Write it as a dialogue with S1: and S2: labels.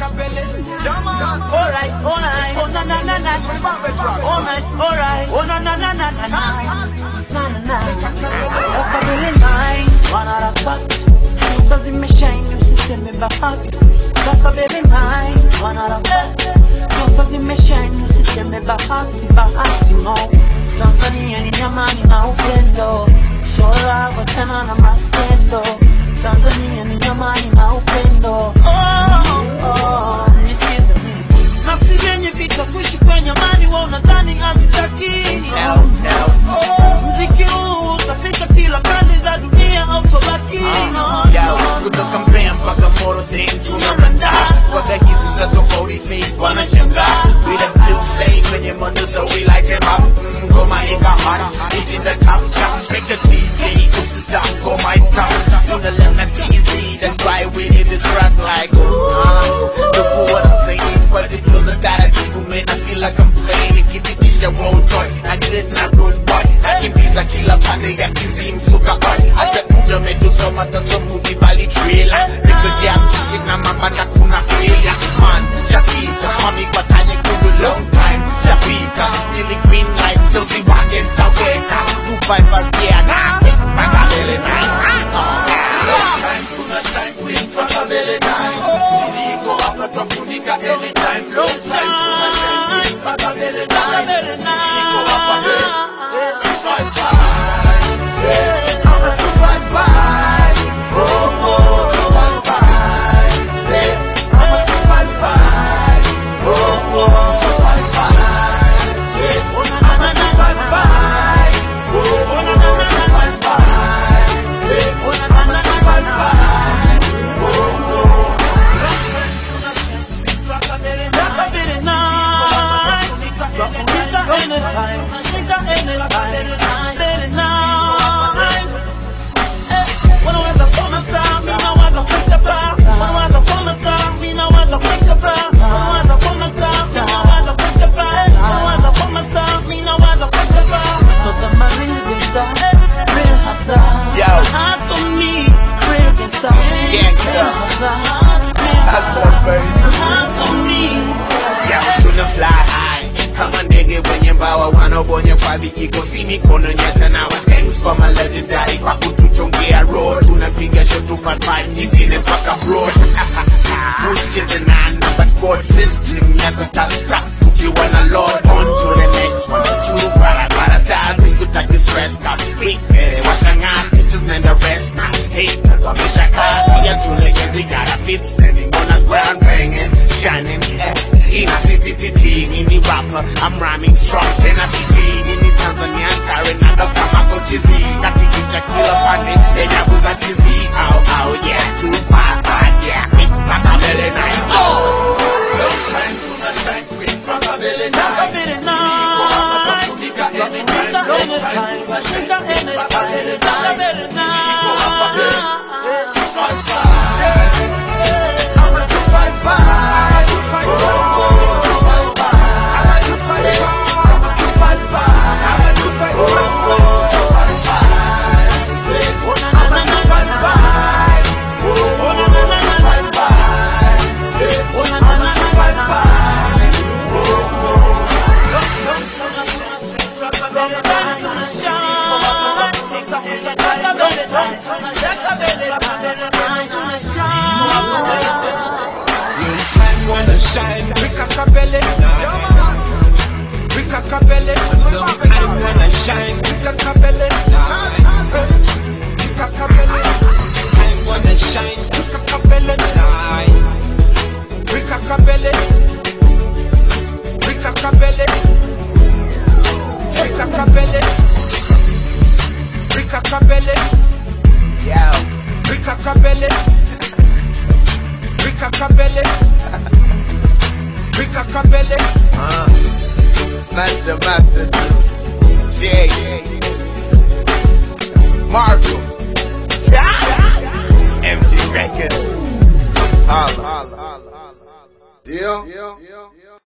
S1: Alright, alright, oh na na na na, oh nice, alright, oh na na na na na na. Ukabili nine, wanaharakati, nyuta zimeshine, usiseme bahati. Ukabili nine, wanaharakati, nyuta zimeshine, usiseme bahati, bahati no. Tanzania ni amani na upendo, shora wachana na matendo. Tanzania ni amani na upendo. Nasigenye vita kuishi kwenye amani, wao nadhani hazitaki. Mziki huu utafika kila pande za dunia au tobaki.
S2: Kutoka Mbeya mpaka Moro things tunaranda. Kwa hizi za tofauti fake wanashangaa. We the blue flame kwenye mondoza we like it up. Ngoma ika hot, it's in the top chart. Make the TV, stop, ngoma is top. Tunalena TV, that's why we hit this track like look for what I'm saying, but it feels like that I keep moving. I feel like I'm playing, keep it in your road toy. I did not road boy, I can be like killer pande ya kizim suka art. I just kuja metu so mata so movie bali trailer. Nigga jam chicken na mama na kuna failure. Man, Shakita, mommy kwa tanya kudu long time. Shapita, nearly green light till the wagon taweka. 255 yeah, nah, Makabele nine. Tuna shine queen, Makabele nine. Niko hapa twafunika anytime. Long time, tuna shine queen, Makabele nine. Niko hapa best, 255. Yeah, I'm a 255. Oh, 255. Yeah, I'm a 255. Oh, 255. Yeah, I'm a 255. Oh, 255. Thanks for my legendary kwa kutuchongea road. Tunapiga shot 255 nyingine mpaka abroad. Usicheze na number board system ya kutasta ukiwa na load. On to the next one, true para style. Sikutaki stress ka quick washangana bitches and the rest. Haters wameshakaa ya tulegezi gotta fit standing on the ground banging shining. In a city, in the rapper, I'm rhyming strong. Tennessee, in the Tanzanian Karen, and the Tamako cheesy. Katikisha killer party, the Yabu's a cheesy. Ow, yeah, 255, yeah, big Makabele nine. No time to the shank with Makabele nine. Niko anytime, no time to the shank with Makabele nine. Niko hapa best, 255. I'm a 255.
S3: Shine, Makabele nine. Makabele, I wanna shine, Makabele nine. Makabele, I wanna shine, Makabele nine. Makabele, Makabele, Makabele, Makabele,
S2: Yeah,
S3: Makabele, Makabele. Makabele.
S2: Master, Jay, Marco, MG Records, holla. Deal?